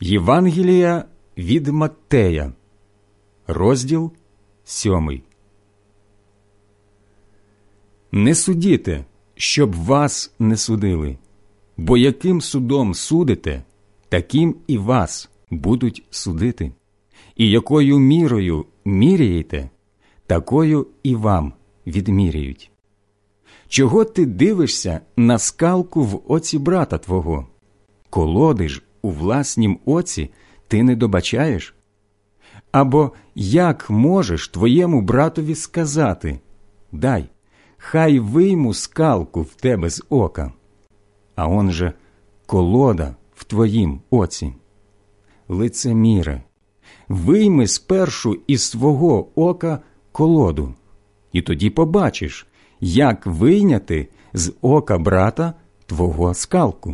Євангелія від Маттея, розділ 7. Не судіте, щоб вас не судили, бо яким судом судите, таким і вас будуть судити. І якою мірою міряєте, такою і вам відміряють. Чого ти дивишся на скалку в оці брата твого? Колоди ж у власнім оці ти не добачаєш? Або як можеш твоєму братові сказати: дай, хай вийму скалку в тебе з ока, а он же колода в твоїм оці? Лицеміре, вийми спершу із свого ока колоду, і тоді побачиш, як вийняти з ока брата твого скалку.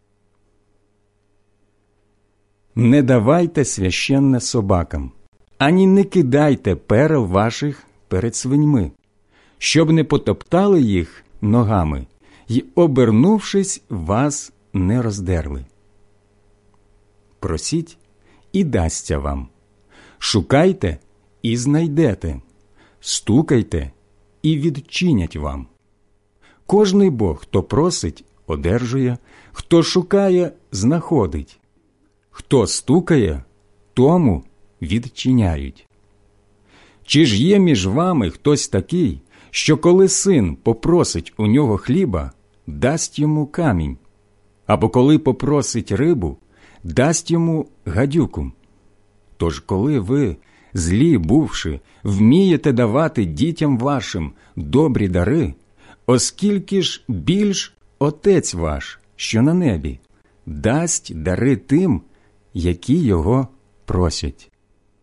Не давайте священне собакам, ані не кидайте перел ваших перед свиньми, щоб не потоптали їх ногами й, обернувшись, вас не роздерли. Просіть, і дасться вам. Шукайте, і знайдете. Стукайте, і відчинять вам. Кожний бо, хто просить, одержує, хто шукає, знаходить. Хто стукає, тому відчиняють. Чи ж є між вами хтось такий, що коли син попросить у нього хліба, дасть йому камінь, або коли попросить рибу, дасть йому гадюку? Тож коли ви, злі бувши, вмієте давати дітям вашим добрі дари, оскільки ж більш Отець ваш, що на небі, дасть дари тим, які його просять.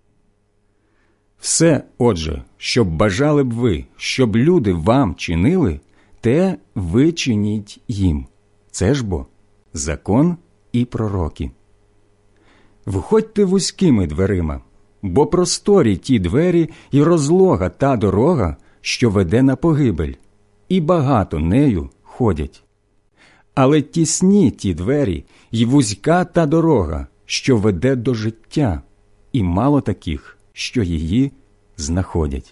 Все, отже, що бажали б ви, щоб люди вам чинили, те ви чиніть їм. Це ж бо закон і пророки. Входьте вузькими дверима, бо просторі ті двері і розлога та дорога, що веде на погибель, і багато нею ходять. Але тісні ті двері і вузька та дорога, що веде до життя, і мало таких, що її знаходять.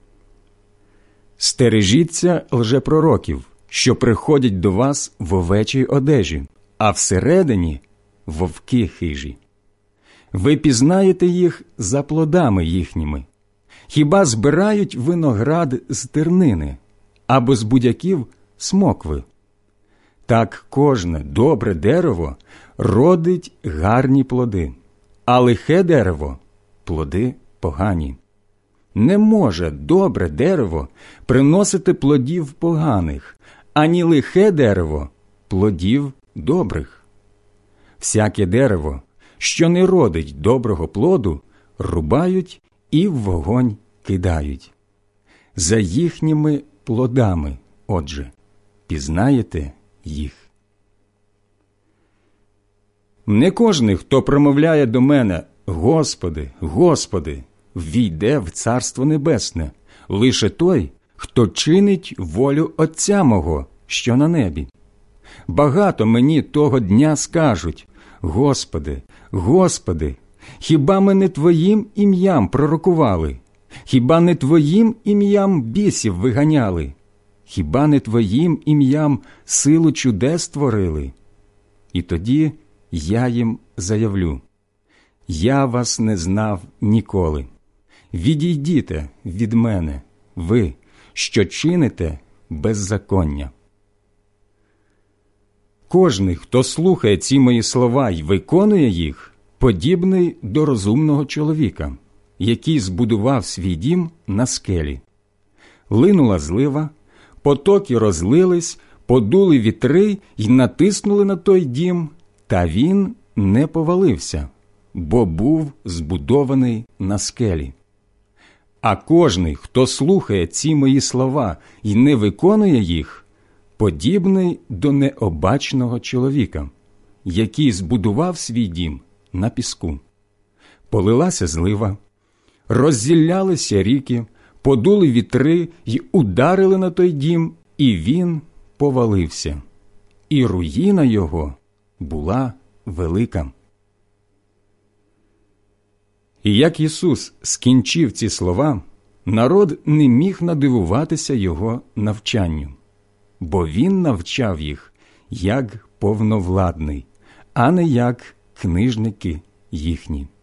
Стережіться лжепророків, що приходять до вас в овечій одежі, а всередині – вовки хижі. Ви пізнаєте їх за плодами їхніми. Хіба збирають виноград з тернини, або з будяків – смокви? Так кожне добре дерево родить гарні плоди, а лихе дерево – плоди погані. Не може добре дерево приносити плодів поганих, ані лихе дерево – плодів добрих. Всяке дерево, що не родить доброго плоду, рубають і в вогонь кидають. За їхніми плодами, отже, пізнаєте їх. Не кожний, хто промовляє до мене: «Господи, Господи», ввійде в Царство Небесне, лише той, хто чинить волю Отця мого, що на небі. Багато мені того дня скажуть: «Господи, Господи, хіба ми не Твоїм ім'ям пророкували? Хіба не Твоїм ім'ям бісів виганяли? Хіба не Твоїм ім'ям силу чудес творили?» І тоді я їм заявлю: «Я вас не знав ніколи. Відійдіте від мене, ви, що чините беззаконня». Кожний, хто слухає ці мої слова й виконує їх, подібний до розумного чоловіка, який збудував свій дім на скелі. Линула злива, потоки розлились, подули вітри й натиснули на той дім, та він не повалився, бо був збудований на скелі. А кожний, хто слухає ці мої слова й не виконує їх, подібний до необачного чоловіка, який збудував свій дім на піску. Полилася злива, роззіллялися ріки, подули вітри й ударили на той дім, і він повалився. І руїна його була велика. І як Ісус скінчив ці слова, народ не міг надивуватися Його навчанню, бо Він навчав їх як повновладний, а не як книжники їхні.